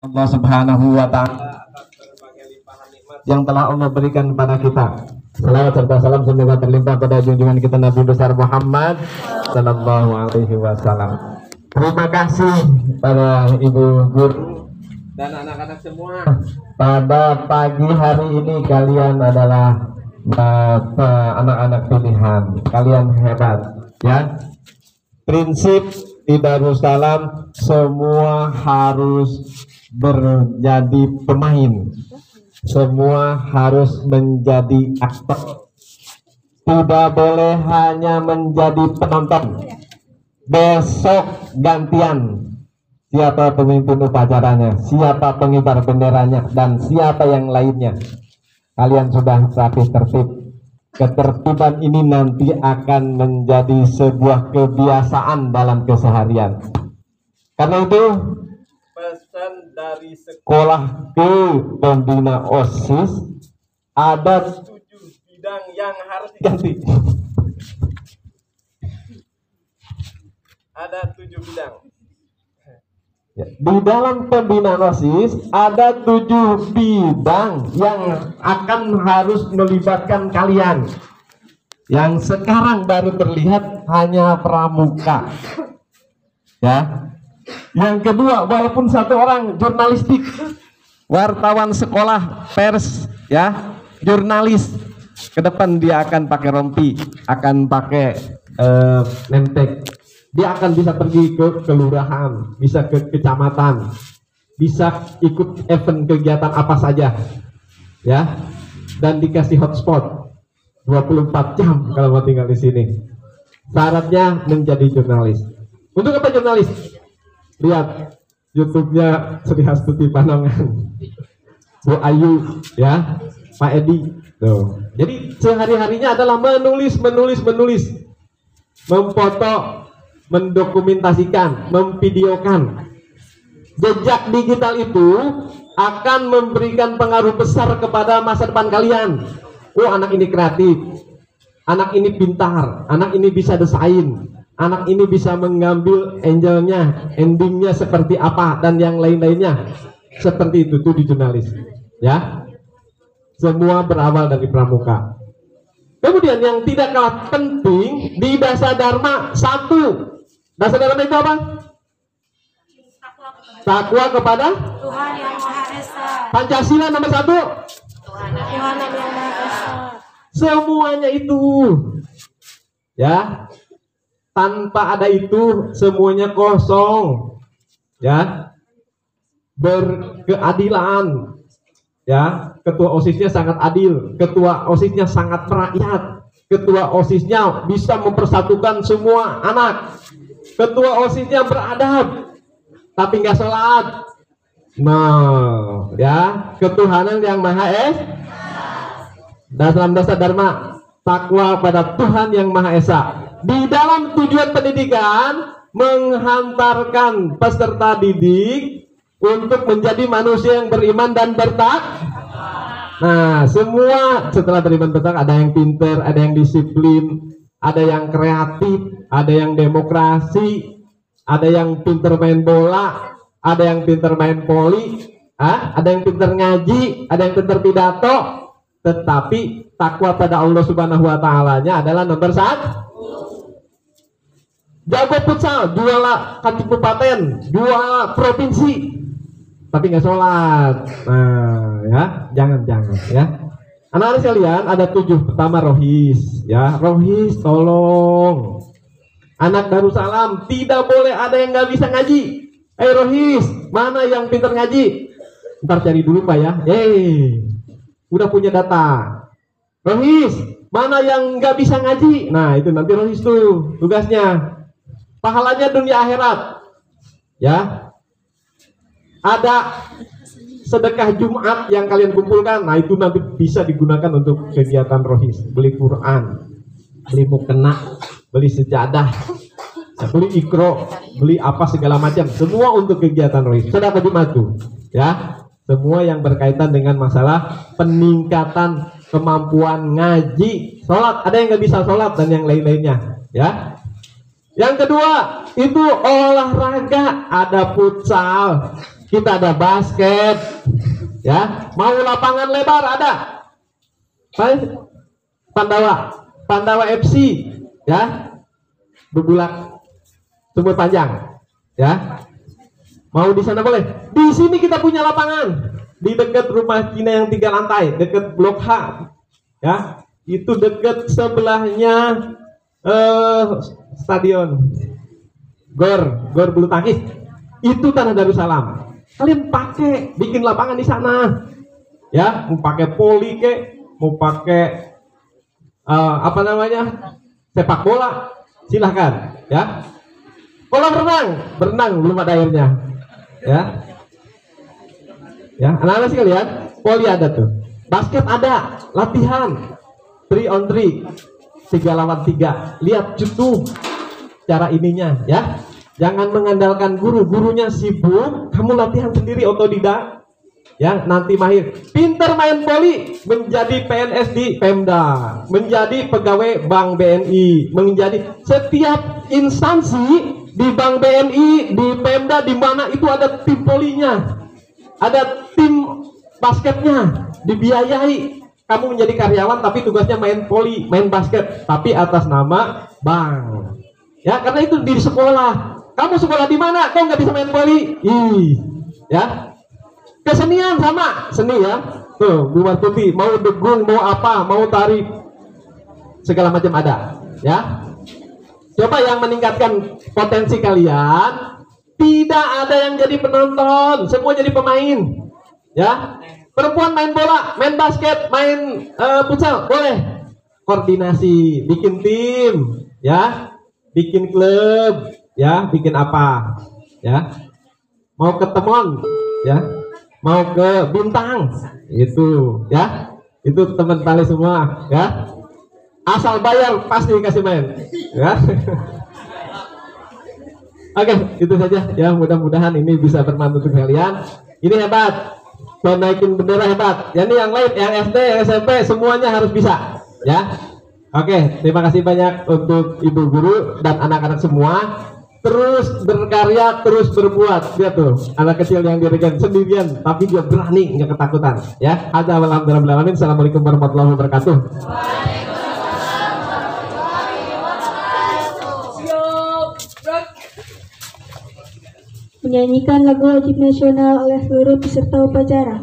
Allah Subhanahu wa Ta'ala yang telah Allah berikan kepada kita. Salawat serta salam semoga terlimpah pada junjungan kita Nabi besar Muhammad sallallahu alaihi wasallam. Terima kasih pada ibu guru dan anak-anak semua. Pada pagi hari ini kalian adalah anak-anak pilihan. Kalian hebat, ya. Prinsip di Darussalam semua harus menjadi pemain, semua harus menjadi aktor, tidak boleh hanya menjadi penonton. Besok gantian, siapa pemimpin upacaranya, siapa pengibar benderanya, dan siapa yang lainnya. Kalian sudah rapih tertib. Ketertiban ini nanti akan menjadi sebuah kebiasaan dalam keseharian. Karena itu pesan dari sekolah ke pembina OSIS ada 7 bidang yang harus diganti. Ada 7 bidang. Ya, di dalam pembinaan OSIS ada 7 bidang yang akan harus melibatkan kalian. Yang sekarang baru terlihat hanya pramuka. Ya. Yang kedua, walaupun satu orang jurnalistik, wartawan sekolah, pers, ya, jurnalis. Ke depan dia akan pakai rompi, akan pakai nemtek. Dia akan bisa pergi ke kelurahan, bisa ke kecamatan, bisa ikut event kegiatan apa saja, ya, dan dikasih hotspot 24 jam kalau mau tinggal di sini. Syaratnya menjadi jurnalis. Untuk apa jurnalis? Lihat YouTube-nya Sri Hastuti Panongan, Bu Ayu, ya, Pak Edi. Tuh. Jadi sehari-harinya adalah menulis, memfoto, mendokumentasikan, memvideokan. Jejak digital itu akan memberikan pengaruh besar kepada masa depan kalian. Oh, anak ini kreatif, anak ini pintar, anak ini bisa desain, anak ini bisa mengambil angelnya, endingnya seperti apa, dan yang lain-lainnya. Seperti itu tuh di jurnalis, ya. Semua berawal dari pramuka. Kemudian yang tidak kalah penting di Dasa Dharma 1. Dasa Dharma itu apa? Takwa kepada Tuhan yang Maha Esa. Pancasila nomor 1. Tuhan yang Maha Esa. Semuanya itu, ya. Tanpa ada itu semuanya kosong, ya. Berkeadilan, ya. Ketua OSISnya sangat adil, ketua OSISnya sangat merakyat, ketua OSISnya bisa mempersatukan semua anak, ketua OSISnya beradab tapi nggak sholat. Nah, ya, ketuhanan yang Maha Esa. Dalam Dasa Dharma, takwa pada Tuhan yang Maha Esa. Di dalam tujuan pendidikan menghantarkan peserta didik untuk menjadi manusia yang beriman dan bertakwa. Nah, semua setelah beriman bertakwa, ada yang pinter, ada yang disiplin, ada yang kreatif, ada yang demokrasi, ada yang pinter main bola, ada yang pinter main voli, ada yang pinter ngaji, ada yang pinter pidato. Tetapi takwa pada Allah Subhanahu wa Ta'ala-nya adalah nomor 1. Jago futsal, juara kabupaten, juara provinsi, tapi nggak sholat. Nah, ya, jangan, ya. Anak-anak sekalian, ada 7. Pertama rohis, ya. Rohis, tolong. Anak Darussalam tidak boleh ada yang nggak bisa ngaji. Rohis, mana yang pintar ngaji? Ntar cari dulu Pak, ya. Udah punya data. Rohis, mana yang nggak bisa ngaji? Nah, itu nanti rohis tuh tugasnya. Pahalanya dunia akhirat, ya. Ada sedekah Jumat yang kalian kumpulkan, nah itu nanti bisa digunakan untuk kegiatan rohis. Beli Quran, beli mukena, beli sejadah, beli ikro, beli apa segala macam, semua untuk kegiatan rohis. Sedekah Jumat tuh, ya. Semua yang berkaitan dengan masalah peningkatan kemampuan ngaji, sholat, ada yang nggak bisa sholat dan yang lain-lainnya, ya. Yang kedua itu olahraga, ada futsal. kita ada basket, ya. Mau lapangan lebar ada. Pandawa FC, ya. Bebulak sumur panjang, ya. Mau di sana boleh. Di sini kita punya lapangan di dekat rumah Cina yang 3 lantai, dekat Blok H, ya. Itu dekat sebelahnya stadion Gor bulu tangkis. Itu tanah Darussalam. Kalian pakai bikin lapangan di sana, ya. Mau pakai poli ke, mau pakai sepak bola, silahkan, ya. Kolam berenang belum ada airnya, ya. Ya, anak-anak sekalian, poli ada tuh, basket ada, latihan 3 on 3, 3 lawan 3. Lihat tuh cara ininya, ya. Jangan mengandalkan gurunya sibuk, kamu latihan sendiri otodidak, ya. Nanti mahir, pinter main poli, menjadi PNS di Pemda, menjadi pegawai Bank BNI, menjadi setiap instansi di Bank BNI, di Pemda, di mana itu ada tim polinya, ada tim basketnya, dibiayai. Kamu menjadi karyawan tapi tugasnya main poli, main basket, tapi atas nama bank. Ya, karena itu di sekolah. Kamu sekolah di mana? Kau nggak bisa main poli? Ya. Kesenian sama, seni ya. Tuh, Bu Martuti, mau degung, mau apa, mau tari, segala macam ada, ya. Coba yang meningkatkan potensi kalian, tidak ada yang jadi penonton, semua jadi pemain, ya. Perempuan main bola, main basket, main futsal, boleh. Koordinasi, bikin tim, ya, bikin klub, ya, bikin apa, ya. Mau ke Temon, ya, mau ke Bintang, itu, ya, itu teman tali semua, ya. Asal bayar pasti dikasih main, ya. Oke, itu saja, ya. Mudah-mudahan ini bisa bermanfaat untuk kalian. Ini hebat, mau naikin bendera hebat. Ya, ini yang lain, yang SD, yang SMP, semuanya harus bisa, ya. Oke, terima kasih banyak untuk ibu guru dan anak-anak semua. Terus berkarya, terus berbuat. Lihat tuh, anak kecil yang dirikan sendirian, tapi dia berani, nggak ketakutan, ya. Alhamdulillah. Assalamualaikum warahmatullahi wabarakatuh. Menyanyikan lagu wajib nasional oleh seluruh peserta upacara.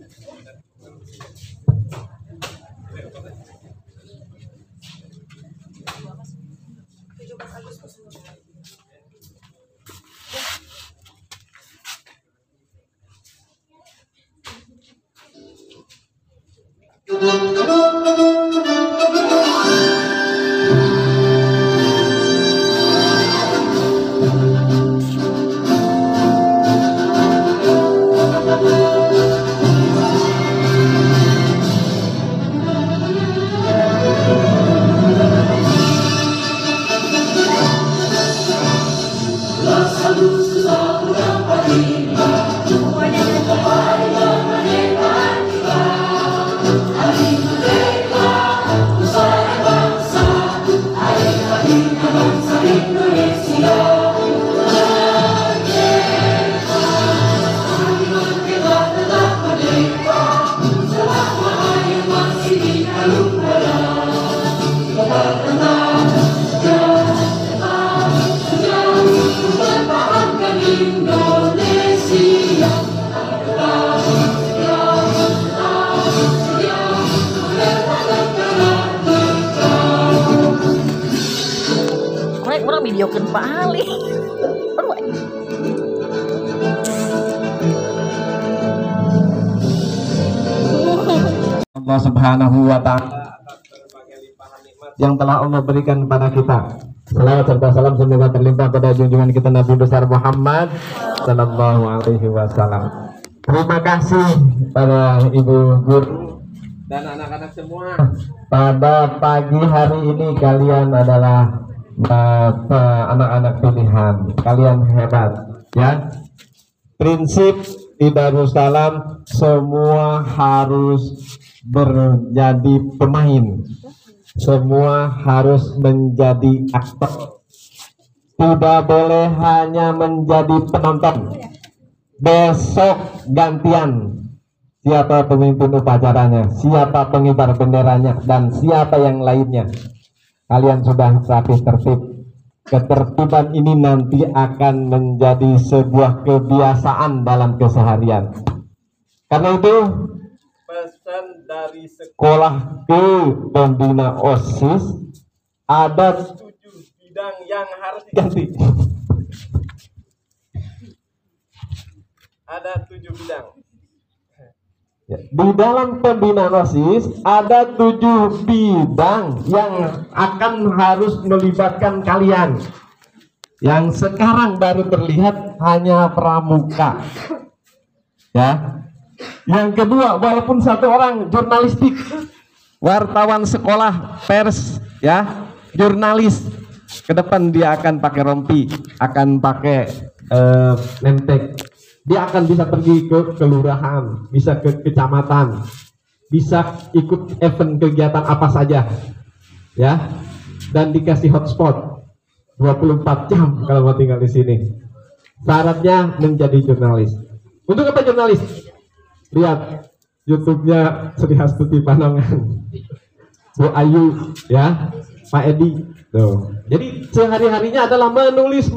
Orang videokan balik. Allah Subhanahu wa ta'ala yang telah Allah berikan kepada kita. Salawat serta salam semoga terlimpah pada junjungan kita Nabi besar Muhammad sallallahu alaihi wasallam. Terima kasih pada ibu guru dan anak-anak semua. Pada pagi hari ini kalian adalah anak-anak pilihan. Kalian hebat, ya. Prinsip di Darussalam semua harus menjadi pemain, semua harus menjadi aktor, tidak boleh hanya menjadi penonton, besok gantian. Siapa pemimpin upacaranya, siapa pengibar benderanya, dan siapa yang lainnya. Kalian sudah rapi tertib. Ketertiban ini nanti akan menjadi sebuah kebiasaan dalam keseharian. Karena itu, pesan dari sekolah ke pembina OSIS, ada 7 bidang yang harus diganti. Ada 7 bidang. Di dalam pembinaan OSIS ada 7 bidang yang akan harus melibatkan kalian. Yang sekarang baru terlihat hanya pramuka. Ya. Yang kedua, walaupun satu orang jurnalistik, wartawan sekolah, pers, ya, jurnalis. Ke depan dia akan pakai rompi, akan pakai nemtek. Dia akan bisa pergi ke kelurahan, bisa ke kecamatan, bisa ikut event kegiatan apa saja, ya, dan dikasih hotspot 24 jam kalau mau tinggal di sini. Syaratnya menjadi jurnalis. Untuk apa jurnalis? Lihat YouTube-nya Sri Hastuti Panongan, Bu Ayu, ya, Pak Edi. Tuh. Jadi sehari-harinya adalah menulis,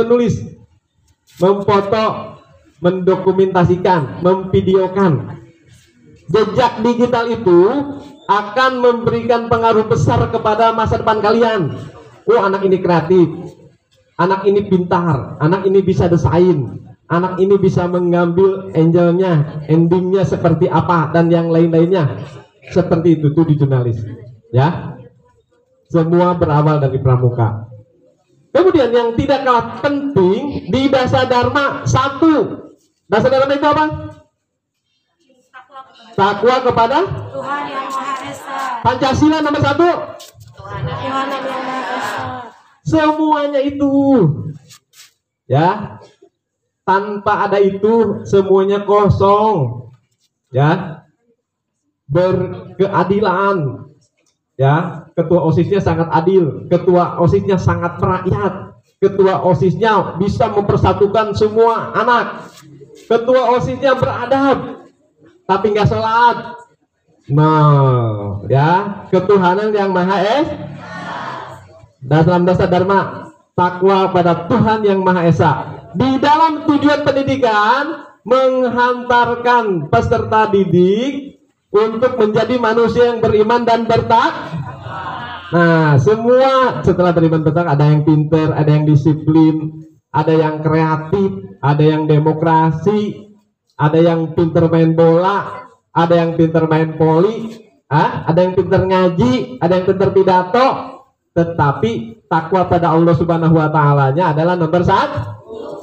memfoto, mendokumentasikan, memvideokan. Jejak digital itu akan memberikan pengaruh besar kepada masa depan kalian. Oh, anak ini kreatif, anak ini pintar, anak ini bisa desain, anak ini bisa mengambil angelnya, endingnya seperti apa, dan yang lain-lainnya. Seperti itu tuh di jurnalis, ya. Semua berawal dari pramuka. Kemudian yang tidak kalah penting di Dasa Dharma 1. Dasa Dharma itu apa? Takwa kepada Tuhan Yang Maha Esa. Pancasila nomor 1. Tuhan Yang Maha Esa. Semuanya itu, ya. Tanpa ada itu semuanya kosong, ya. Berkeadilan, ya. Ketua OSISnya sangat adil, ketua OSISnya sangat merakyat, ketua OSISnya bisa mempersatukan semua anak, ketua OSISnya beradab tapi nggak sholat. Nah, ya, ketuhanan yang Maha Esa. Dalam Dasa Dharma, takwa pada Tuhan yang Maha Esa. Di dalam tujuan pendidikan menghantarkan peserta didik untuk menjadi manusia yang beriman dan bertakwa. Nah, semua setelah beriman bertakwa, ada yang pinter, ada yang disiplin, ada yang kreatif, ada yang demokrasi, ada yang pinter main bola, ada yang pinter main voli, ada yang pinter ngaji, ada yang pinter pidato. Tetapi takwa pada Allah Subhanahu wa Ta'ala-nya adalah nomor 1.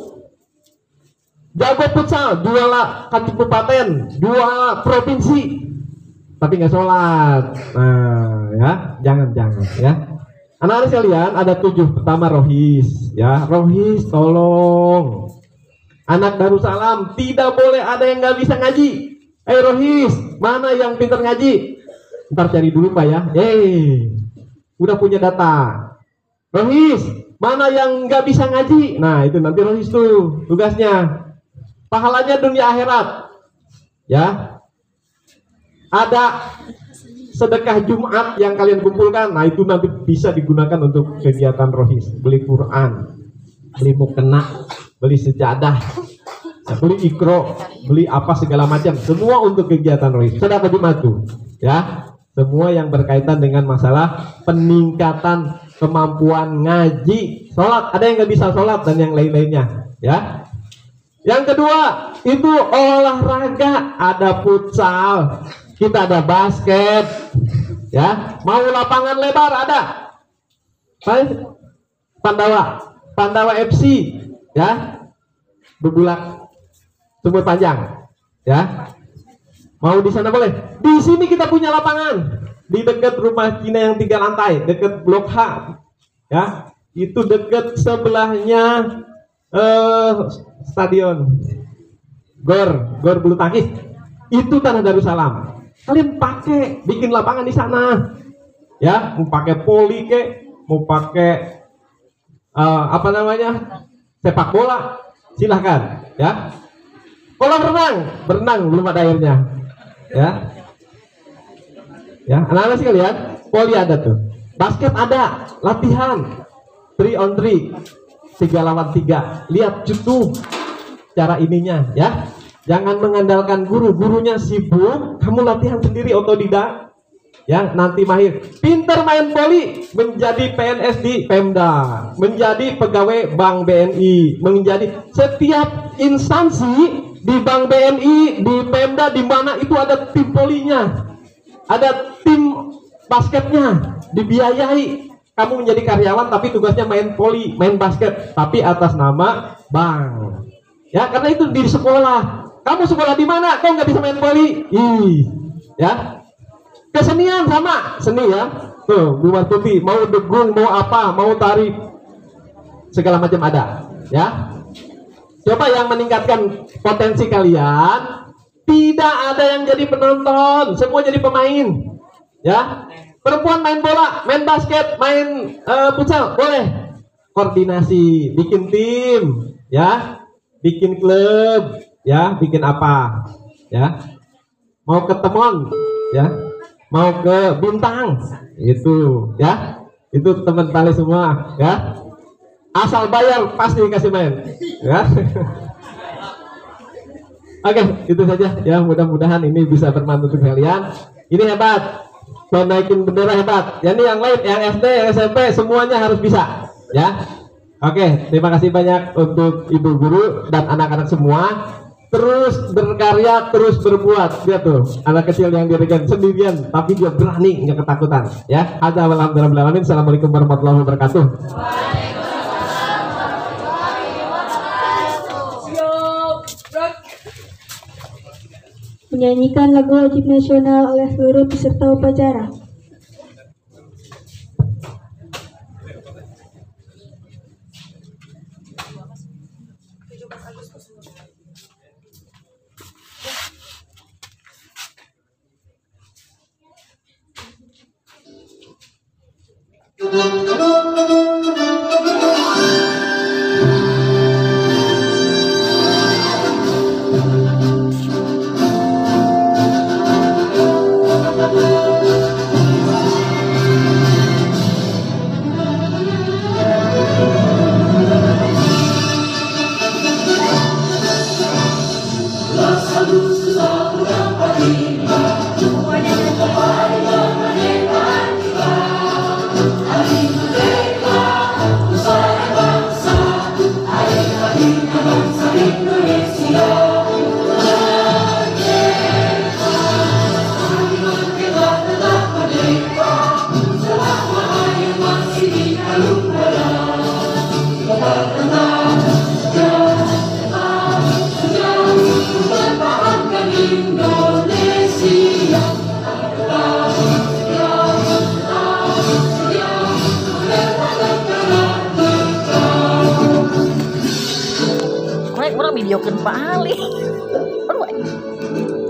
Jago futsal, juara kabupaten, juara provinsi, tapi nggak sholat. Nah, ya, jangan ya. Anak-anak sekalian, ada 7. Pertama rohis, ya. Rohis, tolong. Anak Darussalam tidak boleh ada yang nggak bisa ngaji. Rohis, mana yang pintar ngaji? Ntar cari dulu Pak ya. Udah punya data. Rohis, mana yang nggak bisa ngaji? Nah, itu nanti rohis tuh tugasnya. Pahalanya dunia akhirat, ya. Ada sedekah Jumat yang kalian kumpulkan, nah itu nanti bisa digunakan untuk kegiatan rohis, beli Quran, beli mukena, beli sejadah, beli ikro, beli apa segala macam, semua untuk kegiatan rohis. Sedekah Jumat tuh, ya, semua yang berkaitan dengan masalah peningkatan kemampuan ngaji, sholat, ada yang nggak bisa sholat dan yang lain-lainnya, ya. Yang kedua itu olahraga, ada futsal, kita ada basket, ya. Mau lapangan lebar ada, Pandawa FC, ya, bebulak sumur panjang, ya. Mau di sana boleh. Di sini kita punya lapangan di dekat rumah Cina yang 3 lantai, dekat Blok H, ya. Itu dekat sebelahnya stadion Gor bulu tangkis. Itu tanah Darussalam. Kalian pakai bikin lapangan di sana, ya. Mau pakai poli ke, mau pakai sepak bola, silahkan, ya. Kolam renang, berenang belum ada airnya. Ya. Ya, anak-anak sekalian, voli ada tuh. Basket ada, latihan 3 on 3, 3 lawan 3. Lihat YouTube cara ininya ya. Jangan mengandalkan guru, gurunya sibuk, kamu latihan sendiri otodidak. Ya, nanti mahir. Pinter main voli, menjadi PNS di Pemda, menjadi pegawai Bank BNI, menjadi setiap instansi di Bank BNI, di Pemda, di mana itu ada tim volinya, ada tim basketnya, dibiayai. Kamu menjadi karyawan tapi tugasnya main voli, main basket, tapi atas nama bank. Ya, karena itu di sekolah. Kamu sekolah di mana? Kau nggak bisa main voli? Ya. Kesenian sama, seni ya. Tuh, Bu Martuti, mau degung, mau apa, mau tari, segala macam ada. Ya. Coba yang meningkatkan potensi kalian, tidak ada yang jadi penonton, semua jadi pemain. Ya. Perempuan main bola, main basket, main futsal, boleh. Koordinasi, bikin tim, ya. Bikin klub, ya, bikin apa, ya, mau ketemuan, ya, mau ke bintang, itu, ya, itu teman tali semua, ya, asal bayar pasti dikasih main, ya. Oke, itu saja, ya, mudah-mudahan ini bisa bermanfaat untuk kalian. Ini hebat, mau naikin bendera hebat. Ya, ini yang lain, yang SD, yang SMP, semuanya harus bisa, ya. Oke, terima kasih banyak untuk ibu guru dan anak-anak semua. Terus berkarya, terus berbuat. Lihat tuh, anak kecil yang dirikan sendirian, tapi dia berani, nggak ketakutan. Ya, alhamdulillah. Assalamualaikum warahmatullahi wabarakatuh. Menyanyikan lagu wajib nasional oleh seluruh peserta upacara. Orang videokeun Pak Ali. Aduh.